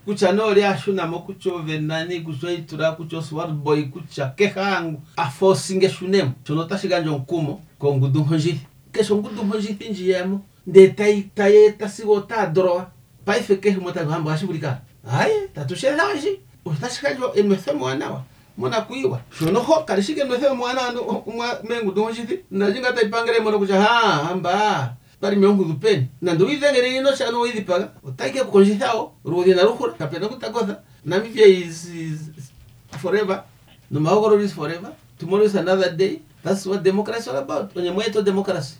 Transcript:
kucha noli ashunamo kuchove nani kuchoitura kucho sword boy kucha kehangu afosinge shunemo chono tashiganjo nkumo ko ngudu honji kesho ngudu honji pinji yemo de taye tasigota droa paife ke mota hamba ashibulika aye tatushelanji utashikanjo emefemo anawa mona kuiwa shono ho kalishike emefemo mwana mengu donji najinga taipangere mono kucha hamba pari miongu dupeni na ndo idengere ino chano idipaga utaike kukonjithao rudi na ruhura kapena kutakosa Namibia is forever, no mahogoro is forever, tomorrow is another day. That's what democracy is all about. Onye mweto democracy.